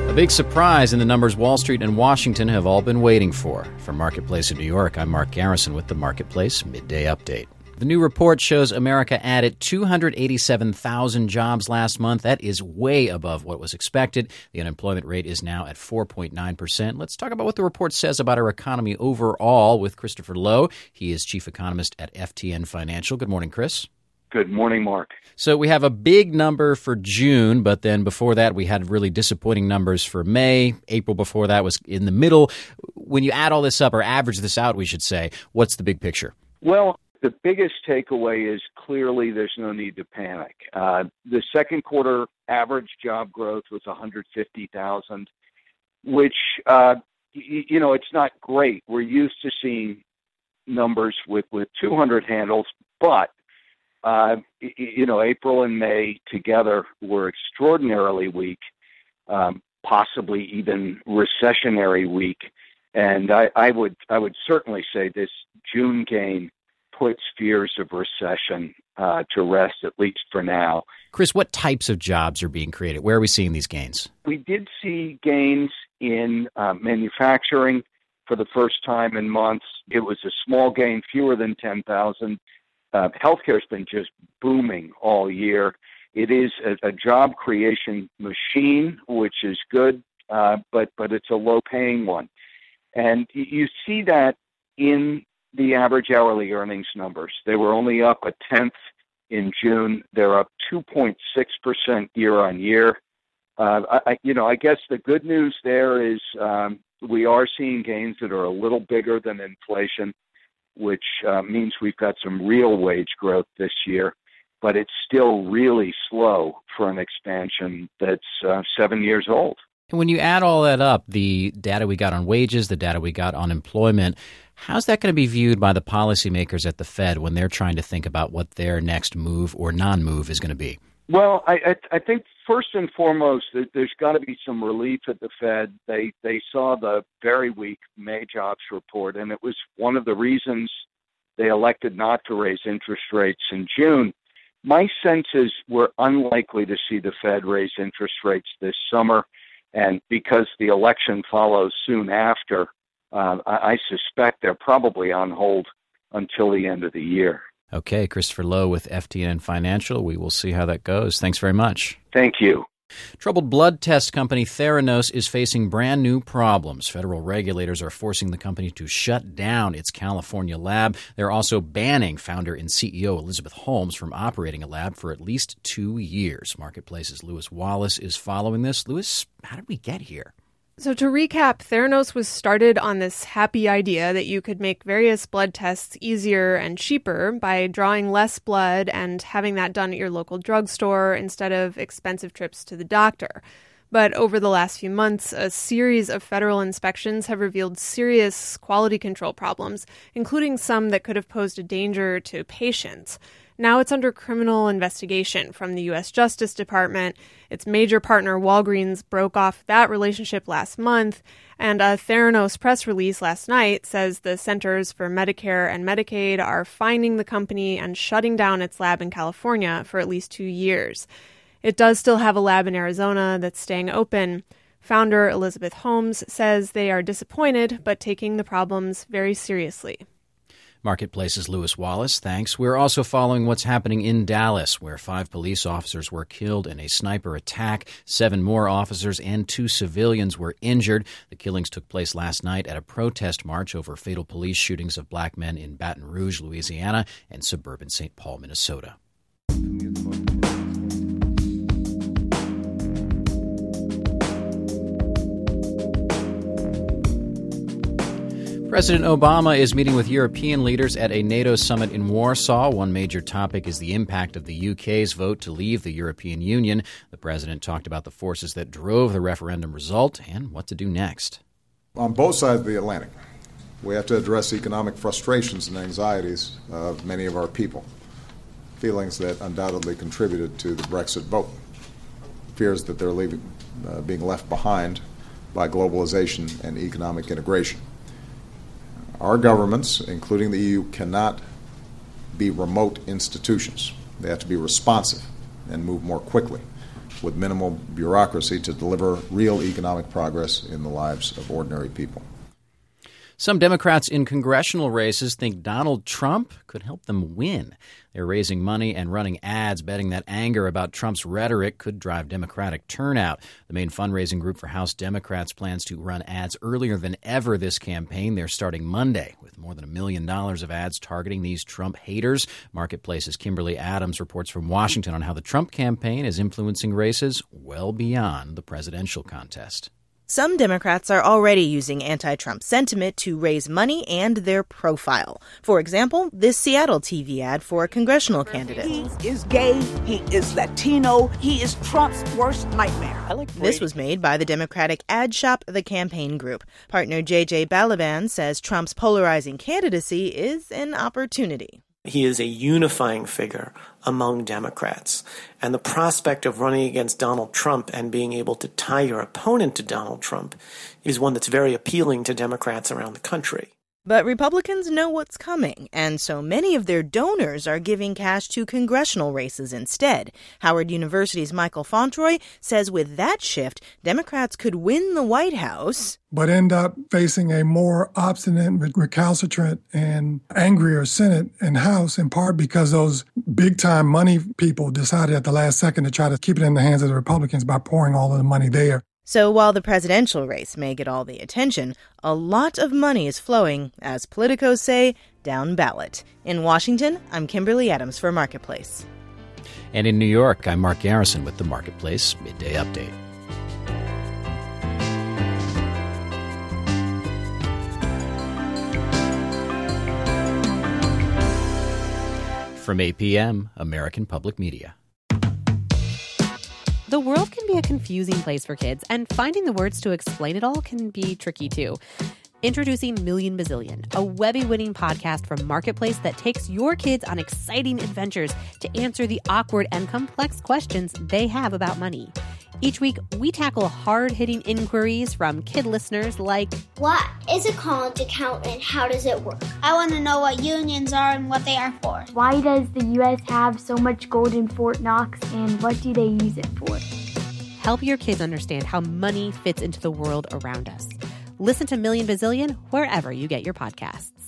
A big surprise in the numbers Wall Street and Washington have all been waiting for. From Marketplace in New York, I'm Mark Garrison with the Marketplace Midday Update. The new report shows America added 287,000 jobs last month. That is way above what was expected. The unemployment rate is now at 4.9%. Let's talk about what the report says about our economy overall with Christopher Lowe. He is chief economist at FTN Financial. Good morning, Chris. Good morning, Mark. So we have a big number for June, but then before that we had really disappointing numbers for May. April before that was in the middle. When you add all this up, or average this out, we should say, what's the big picture? Well, the biggest takeaway is clearly there's no need to panic. The second quarter average job growth was 150,000, which, it's not great. We're used to seeing numbers with 200 handles, but April and May together were extraordinarily weak, possibly even recessionary weak. And I would certainly say this June gain puts fears of recession to rest, at least for now. Chris, what types of jobs are being created? Where are we seeing these gains? We did see gains in manufacturing for the first time in months. It was a small gain, fewer than 10,000. Healthcare has been just booming all year. It is a job creation machine, which is good, but it's a low-paying one. And you see that in the average hourly earnings numbers. They were only up 1/10 in June. They're up 2.6% year on year. I guess the good news there is we are seeing gains that are a little bigger than inflation, which means we've got some real wage growth this year, but it's still really slow for an expansion that's 7 years old. And when you add all that up, the data we got on wages, the data we got on employment, how's that going to be viewed by the policymakers at the Fed when they're trying to think about what their next move or non-move is going to be? Well, I think first and foremost, there's got to be some relief at the Fed. They saw the very weak May jobs report, and it was one of the reasons they elected not to raise interest rates in June. My sense is we're unlikely to see the Fed raise interest rates this summer, and because the election follows soon after, I suspect they're probably on hold until the end of the year. Okay, Christopher Lowe with FTN Financial. We will see how that goes. Thanks very much. Thank you. Troubled blood test company Theranos is facing brand new problems. Federal regulators are forcing the company to shut down its California lab. They're also banning founder and CEO Elizabeth Holmes from operating a lab for at least 2 years. Marketplace's Lewis Wallace is following this. Lewis, how did we get here? So to recap, Theranos was started on this happy idea that you could make various blood tests easier and cheaper by drawing less blood and having that done at your local drugstore instead of expensive trips to the doctor. But over the last few months, a series of federal inspections have revealed serious quality control problems, including some that could have posed a danger to patients. Now it's under criminal investigation from the U.S. Justice Department. Its major partner, Walgreens, broke off that relationship last month, and a Theranos press release last night says the Centers for Medicare and Medicaid are fining the company and shutting down its lab in California for at least 2 years. It does still have a lab in Arizona that's staying open. Founder Elizabeth Holmes says they are disappointed, but taking the problems very seriously. Marketplace's Lewis Wallace, thanks. We're also following what's happening in Dallas, where 5 police officers were killed in a sniper attack. 7 more officers and 2 civilians were injured. The killings took place last night at a protest march over fatal police shootings of black men in Baton Rouge, Louisiana, and suburban St. Paul, Minnesota. President Obama is meeting with European leaders at a NATO summit in Warsaw. One major topic is the impact of the UK's vote to leave the European Union. The president talked about the forces that drove the referendum result and what to do next. On both sides of the Atlantic, we have to address economic frustrations and anxieties of many of our people, feelings that undoubtedly contributed to the Brexit vote, fears that they're being left behind by globalization and economic integration. Our governments, including the EU, cannot be remote institutions. They have to be responsive and move more quickly. with minimal bureaucracy to deliver real economic progress in the lives of ordinary people. Some Democrats in congressional races think Donald Trump could help them win. They're raising money and running ads, betting that anger about Trump's rhetoric could drive Democratic turnout. The main fundraising group for House Democrats plans to run ads earlier than ever this campaign. They're starting Monday with more than $1 million of ads targeting these Trump haters. Marketplace's Kimberly Adams reports from Washington on how the Trump campaign is influencing races well beyond the presidential contest. Some Democrats are already using anti-Trump sentiment to raise money and their profile. For example, this Seattle TV ad for a congressional candidate. He is gay, he is Latino, he is Trump's worst nightmare. This was made by the Democratic ad shop The Campaign Group. Partner J.J. Balaban says Trump's polarizing candidacy is an opportunity. He is a unifying figure among Democrats. And the prospect of running against Donald Trump and being able to tie your opponent to Donald Trump is one that's very appealing to Democrats around the country. But Republicans know what's coming, and so many of their donors are giving cash to congressional races instead. Howard University's Michael Fauntroy says with that shift, Democrats could win the White House, but end up facing a more obstinate, recalcitrant, and angrier Senate and House, in part because those big-time money people decided at the last second to try to keep it in the hands of the Republicans by pouring all of the money there. So while the presidential race may get all the attention, a lot of money is flowing, as politicos say, down ballot. In Washington, I'm Kimberly Adams for Marketplace. And in New York, I'm Mark Garrison with the Marketplace Midday Update. From APM, American Public Media. The world can be a confusing place for kids, and finding the words to explain it all can be tricky, too. Introducing Million Bazillion, a Webby-winning podcast from Marketplace that takes your kids on exciting adventures to answer the awkward and complex questions they have about money. Each week, we tackle hard-hitting inquiries from kid listeners like, what is a college account and how does it work? I want to know what unions are and what they are for. Why does the U.S. have so much gold in Fort Knox and what do they use it for? Help your kids understand how money fits into the world around us. Listen to Million Bazillion wherever you get your podcasts.